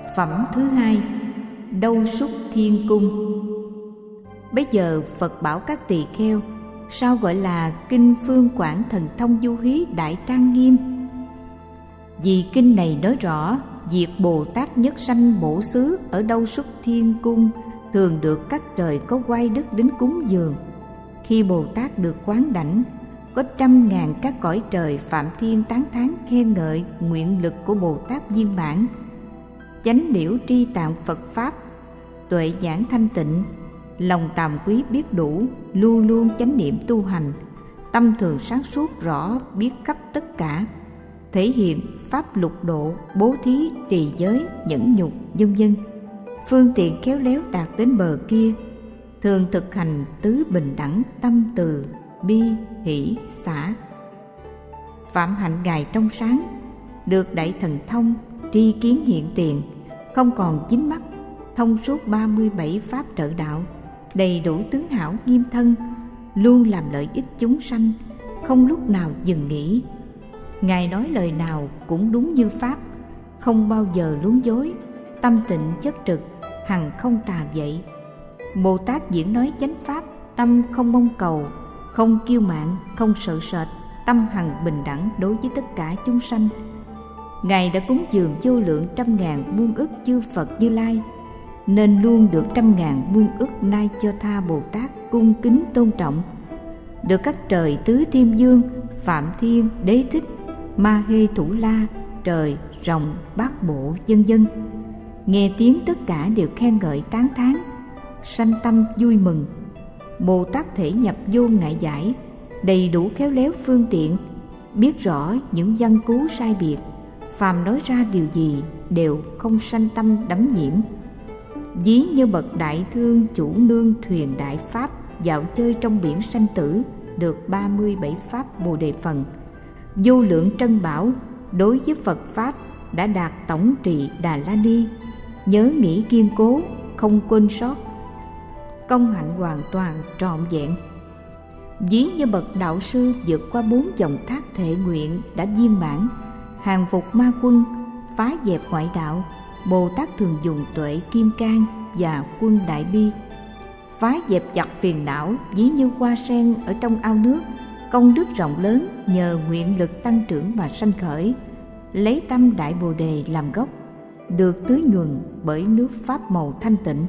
Phẩm thứ hai, Đâu Xuất Thiên Cung. Bây giờ Phật bảo các tỳ kheo, sao gọi là kinh Phương Quảng Thần Thông Du Hí đại trang nghiêm? Vì kinh này nói rõ việc Bồ Tát nhất sanh bổ xứ ở Đâu Xuất Thiên Cung thường được các trời có oai đức đến cúng dường. Khi Bồ Tát được quán đảnh, có 100.000 các cõi trời phạm thiên tán thán khen ngợi nguyện lực của Bồ Tát viên mãn, chánh liễu tri tạng Phật pháp, tuệ nhãn thanh tịnh, lòng tàm quý biết đủ, luôn luôn chánh niệm tu hành, tâm thường sáng suốt rõ biết khắp tất cả, thể hiện pháp lục độ, bố thí, trì giới, nhẫn nhục, vân vân. Phương tiện khéo léo đạt đến bờ kia, thường thực hành tứ bình đẳng, tâm từ, bi, hỷ, xả. Phạm hạnh Ngài trong sáng, được đại thần thông, tri kiến hiện tiền, không còn dính mắc, thông suốt 37 pháp trợ đạo, đầy đủ tướng hảo nghiêm thân, luôn làm lợi ích chúng sanh, không lúc nào dừng nghỉ. Ngài nói lời nào cũng đúng như pháp, không bao giờ luống dối, tâm tịnh chất trực, hằng không tà dậy. Bồ Tát diễn nói chánh pháp, tâm không mong cầu, không kiêu mạn, không sợ sệt, tâm hằng bình đẳng đối với tất cả chúng sanh. Ngài đã cúng dường vô lượng 100.000 muôn ức chư Phật Như Lai, nên luôn được 100.000 muôn ức Nay Cho Tha Bồ Tát cung kính tôn trọng, được các trời tứ thiên vương, Phạm Thiên, Đế Thích, Ma Hê Thủ La, trời, rồng, bát bộ, vân vân, nghe tiếng tất cả đều khen ngợi tán thán, sanh tâm vui mừng. Bồ Tát thể nhập vô ngại giải, đầy đủ khéo léo phương tiện, biết rõ những văn cú sai biệt, phàm nói ra điều gì đều không sanh tâm đắm nhiễm. Ví như bậc đại thương chủ nương thuyền đại pháp, dạo chơi trong biển sanh tử, được 37 pháp Bồ Đề phần, vô lượng trân bảo, đối với Phật pháp đã đạt tổng trì Đà La Ni, nhớ nghĩ kiên cố, không quên sót, công hạnh hoàn toàn trọn vẹn. Ví như bậc đạo sư vượt qua 4 dòng thác thệ nguyện đã viên mãn, hàng phục ma quân, phá dẹp ngoại đạo. Bồ Tát thường dùng tuệ kim cang và quân đại bi phá dẹp chặt phiền não, ví như hoa sen ở trong ao nước, công đức rộng lớn nhờ nguyện lực tăng trưởng mà sanh khởi, lấy tâm đại Bồ Đề làm gốc, được tưới nhuần bởi nước pháp màu thanh tịnh.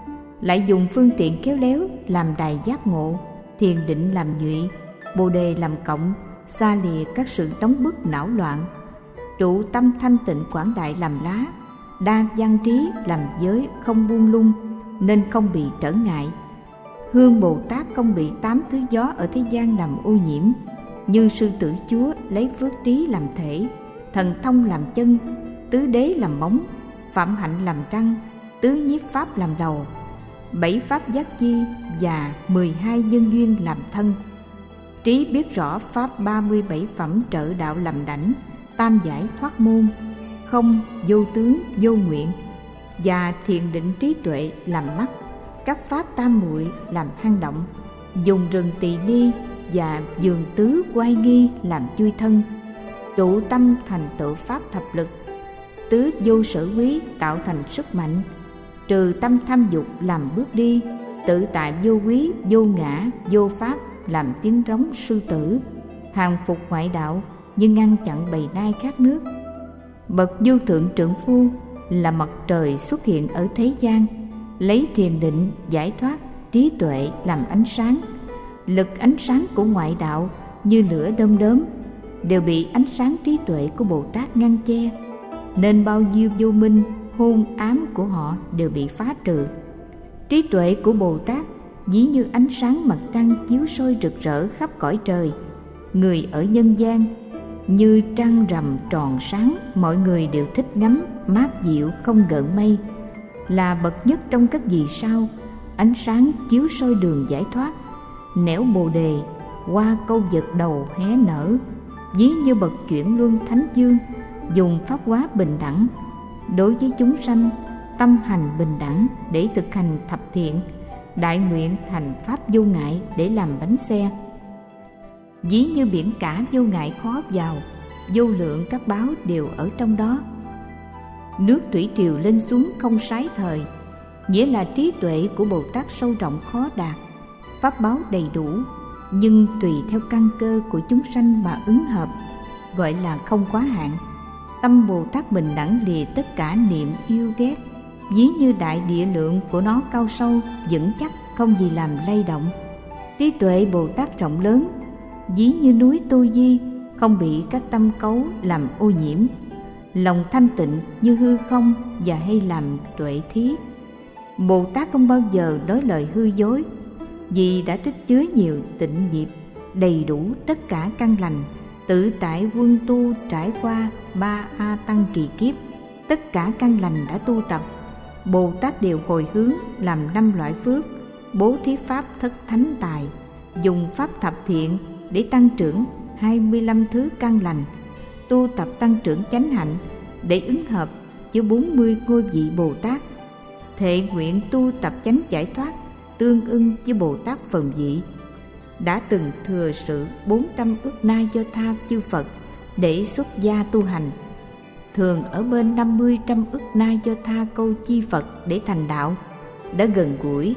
Lại dùng phương tiện khéo léo làm đài giác ngộ, thiền định làm nhụy, Bồ Đề làm cộng, xa lìa các sự đóng bức não loạn, trụ tâm thanh tịnh quảng đại làm lá, đa văn trí làm giới không buông lung, nên không bị trở ngại. Hương Bồ Tát không bị 8 thứ gió ở thế gian làm ô nhiễm, như sư tử chúa lấy phước trí làm thể, thần thông làm chân, tứ đế làm móng, phạm hạnh làm trăng, tứ nhiếp pháp làm đầu, 7 pháp giác chi và 12 nhân duyên làm thân. Trí biết rõ pháp 37 phẩm trợ đạo làm đảnh, tam giải thoát môn, không, vô tướng, vô nguyện, và thiền định trí tuệ làm mắt, các pháp tam muội làm hang động, dùng rừng tỳ ni và vườn tứ quay nghi làm chui thân, trụ tâm thành tựu pháp thập lực, tứ vô sở quý tạo thành sức mạnh, trừ tâm tham dục làm bước đi, tự tại vô quý, vô ngã, vô pháp làm tiếng rống sư tử, hàng phục ngoại đạo nhưng ngăn chặn bầy nai khát nước. Bậc vô thượng trượng phu là mặt trời xuất hiện ở thế gian, lấy thiền định giải thoát trí tuệ làm ánh sáng. Lực ánh sáng của ngoại đạo như lửa đom đóm đều bị ánh sáng trí tuệ của Bồ Tát ngăn che, nên bao nhiêu vô minh hôn ám của họ đều bị phá trừ. Trí tuệ của Bồ Tát ví như ánh sáng mặt trăng chiếu soi rực rỡ khắp cõi trời. Người ở nhân gian như trăng rằm tròn sáng, mọi người đều thích ngắm, mát dịu không gợn mây, là bậc nhất trong các vì sao, ánh sáng chiếu soi đường giải thoát. Nẻo Bồ Đề, hoa câu vật đầu hé nở, ví như bậc chuyển luân thánh dương, dùng pháp hóa bình đẳng đối với chúng sanh, tâm hành bình đẳng để thực hành thập thiện, đại nguyện thành pháp vô ngại để làm bánh xe. Ví như biển cả vô ngại khó vào, vô lượng các báo đều ở trong đó. Nước thủy triều lên xuống không sái thời, nghĩa là trí tuệ của Bồ Tát sâu rộng khó đạt, pháp báo đầy đủ, nhưng tùy theo căn cơ của chúng sanh mà ứng hợp, gọi là không quá hạn. Tâm Bồ Tát bình đẳng lìa tất cả niệm yêu ghét, ví như đại địa lượng của nó cao sâu, vững chắc, không gì làm lay động. Trí tuệ Bồ Tát rộng lớn, ví như núi Tu Di, không bị các tâm cấu làm ô nhiễm. Lòng thanh tịnh như hư không và hay làm tuệ thí. Bồ Tát không bao giờ nói lời hư dối, vì đã tích chứa nhiều tịnh nghiệp, đầy đủ tất cả căn lành, tự tại quân tu trải qua 3 A Tăng kỳ kiếp. Tất cả căn lành đã tu tập, Bồ Tát đều hồi hướng làm 5 loại phước, bố thí pháp thất thánh tài, dùng pháp thập thiện để tăng trưởng 25 thứ căn lành, tu tập tăng trưởng chánh hạnh để ứng hợp với 40 ngôi vị Bồ Tát, thệ nguyện tu tập chánh giải thoát tương ưng với Bồ Tát phần vị. Đã từng thừa sự 400 ức na do tha chư Phật để xuất gia tu hành, thường ở bên 50 trăm ức na do tha câu chi Phật để thành đạo, đã gần gũi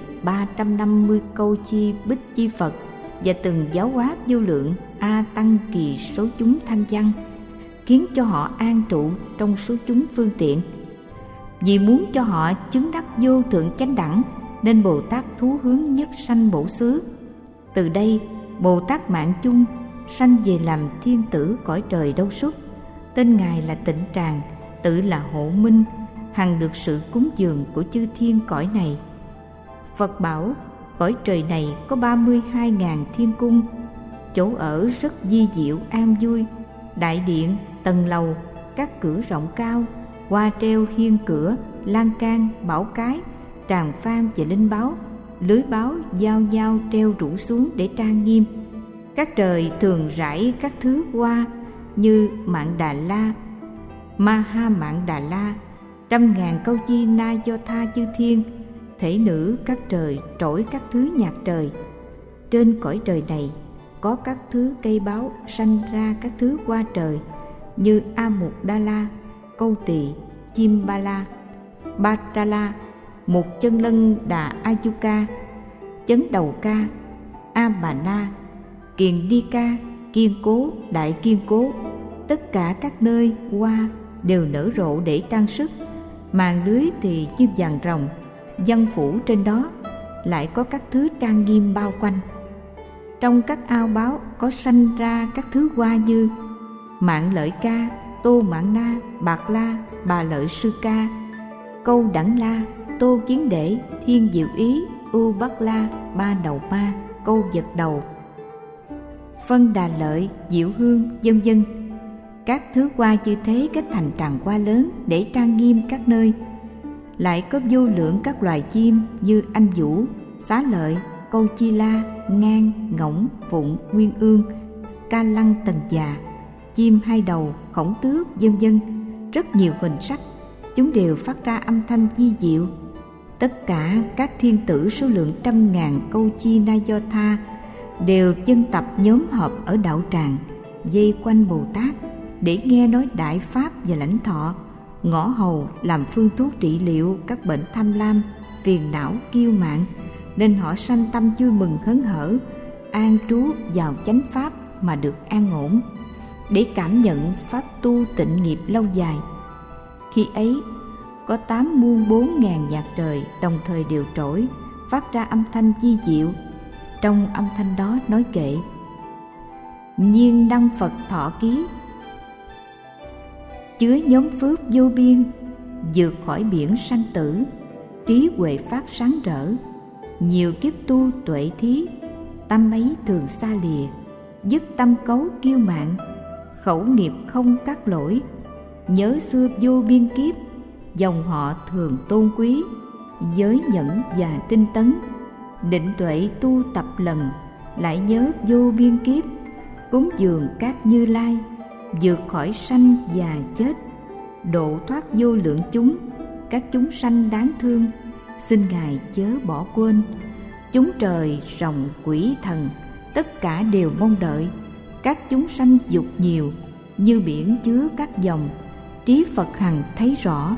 350 câu chi bích chi Phật và từng giáo hóa vô lượng A Tăng kỳ số chúng thanh văn, khiến cho họ an trụ trong số chúng phương tiện. Vì muốn cho họ chứng đắc vô thượng chánh đẳng, nên Bồ Tát thú hướng nhất sanh bổ xứ. Từ đây Bồ Tát Mạng Chung sanh về làm thiên tử cõi trời Đâu Xuất. Tên Ngài là Tịnh Tràng, tự là Hộ Minh, hằng được sự cúng dường của chư thiên cõi này. Phật bảo cõi trời này có 32.000 thiên cung, chỗ ở rất di diệu an vui, đại điện, tầng lầu, các cửa rộng cao, hoa treo hiên cửa, lan can, bảo cái, tràng phan và linh báo, lưới báo giao giao treo rủ xuống để trang nghiêm. Các trời thường rải các thứ hoa như Mạn Đà La, Ma Ha Mạn Đà La, 100.000 câu chi na do tha chư thiên, thể nữ các trời trỗi các thứ nhạc trời. Trên cõi trời này có các thứ cây báo sanh ra các thứ hoa trời như A Mục Đa La, Câu Tỳ, Chim Ba La, Ba Tra La, Mục Chân Lân Đà Ayuka, Chấn Đầu Ca, A Bà Na, Kiền Đi Ca, Kiên Cố, Đại Kiên Cố. Tất cả các nơi hoa đều nở rộ để trang sức, màn lưới thì chim vàng rồng, văn phủ trên đó lại có các thứ trang nghiêm bao quanh. Trong các ao báo có sanh ra các thứ hoa như Mạn Lợi Ca, Tô Mạn Na, Bạc La, Bà Lợi Sư Ca, Câu Đẳng La, Tô Kiến Để, Thiên Diệu Ý, U Bắc La, Ba Đầu Ma, Câu Vật Đầu, Phân Đà Lợi, Diệu Hương, vân vân. Các thứ hoa như thế kết thành tràng hoa lớn để trang nghiêm các nơi. Lại có vô lượng các loài chim như Anh Vũ, Xá Lợi, Câu Chi La, Ngan, Ngỗng, Phụng, Nguyên Ương, Ca Lăng Tần Già, chim hai đầu, khổng tước, vân vân. Rất nhiều hình sắc, chúng đều phát ra âm thanh di diệu. Tất cả các thiên tử số lượng 100.000 câu chi na do tha đều dân tập nhóm họp ở đạo tràng, vây quanh Bồ Tát để nghe nói đại pháp và lãnh thọ, ngõ hầu làm phương thuốc trị liệu các bệnh tham lam, phiền não, kiêu mạn, nên họ sanh tâm vui mừng hớn hở, an trú vào chánh pháp mà được an ổn, để cảm nhận pháp tu tịnh nghiệp lâu dài. Khi ấy có 8 muôn 4.000 nhạc trời đồng thời đều trỗi, phát ra âm thanh di diệu. Trong âm thanh đó nói kệ: Nhiên đăng Phật thọ ký, chứa nhóm phước vô biên, vượt khỏi biển sanh tử, trí huệ phát sáng rỡ, nhiều kiếp tu tuệ thí, tâm ấy thường xa lìa, dứt tâm cấu kiêu mạn, khẩu nghiệp không các lỗi, nhớ xưa vô biên kiếp, dòng họ thường tôn quý, giới nhẫn và tinh tấn, định tuệ tu tập lần, lại nhớ vô biên kiếp, cúng dường các Như Lai, vượt khỏi sanh già chết, độ thoát vô lượng chúng, các chúng sanh đáng thương, xin Ngài chớ bỏ quên. Chúng trời rồng quỷ thần tất cả đều mong đợi, các chúng sanh dục nhiều như biển chứa các dòng, trí Phật hằng thấy rõ,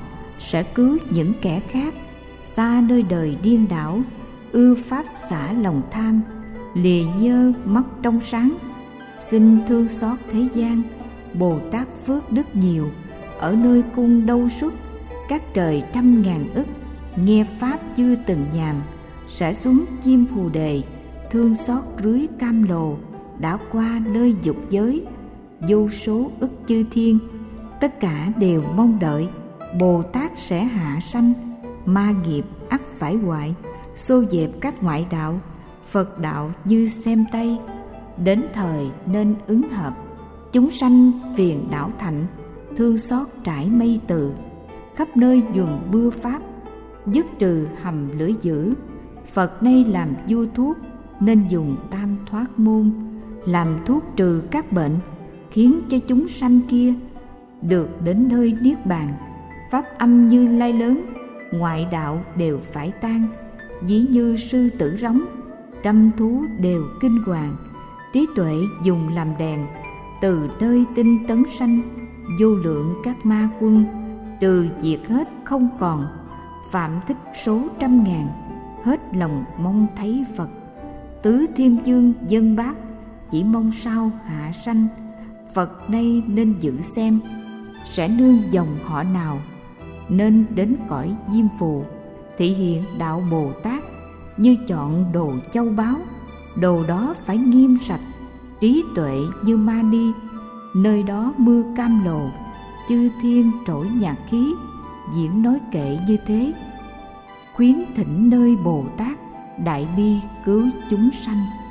sẽ cứu những kẻ khác xa nơi đời điên đảo, ưa pháp xả lòng tham, lìa nhơ mắt trong sáng. Xin thương xót thế gian, Bồ Tát phước đức nhiều, ở nơi cung Đâu Xuất, các trời trăm ngàn ức, nghe pháp chưa từng nhàm, sẽ xuống chim Phù Đề, thương xót rưới cam lồ, đã qua nơi dục giới. Vô số ức chư thiên, tất cả đều mong đợi Bồ Tát sẽ hạ sanh. Ma nghiệp ắt phải hoại, xô dẹp các ngoại đạo, Phật đạo như xem tay, đến thời nên ứng hợp. Chúng sanh phiền não thạnh, thương xót trải mây từ, khắp nơi dùn bưa pháp, dứt trừ hầm lưỡi dữ. Phật nay làm vua thuốc, nên dùng tam thoát môn, làm thuốc trừ các bệnh, khiến cho chúng sanh kia được đến nơi niết bàn. Pháp âm Như Lai lớn, ngoại đạo đều phải tan, ví như sư tử rống, trăm thú đều kinh hoàng. Trí tuệ dùng làm đèn, từ nơi tinh tấn sanh, vô lượng các ma quân, trừ diệt hết không còn. Phạm thích số trăm ngàn, hết lòng mong thấy Phật. Tứ Thiên Chương dân bác, chỉ mong sao hạ sanh. Phật nay nên giữ xem, sẽ nương dòng họ nào, nên đến cõi Diêm Phù, thị hiện đạo Bồ Tát, như chọn đồ châu báu. Đồ đó phải nghiêm sạch, trí tuệ như mani, nơi đó mưa cam lồ, chư thiên trỗi nhạc khí, diễn nói kệ như thế. Khuyến thỉnh nơi Bồ Tát, đại bi cứu chúng sanh.